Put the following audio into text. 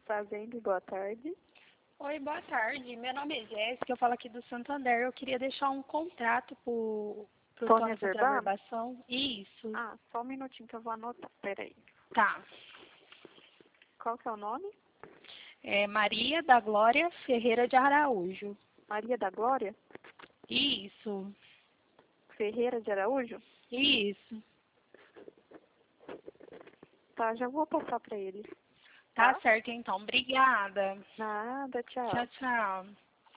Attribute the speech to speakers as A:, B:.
A: fazendo? Boa tarde.
B: Oi, boa tarde. Meu nome é Jéssica, eu falo aqui do Santander. Eu queria deixar um contrato pro
A: Pode
B: Tony fazer a
A: reservar?
B: verbação. Isso.
A: Ah, só um minutinho que eu vou anotar. Peraí.
B: Tá.
A: Qual que é o nome?
B: É Maria da Glória Ferreira de Araújo.
A: Maria da Glória
B: Isso.
A: Ferreira de Araújo?
B: Isso.
A: Tá, já vou passar pra ele.
B: Tá certo, então. Obrigada.
A: Nada, tchau.
B: Tchau, tchau.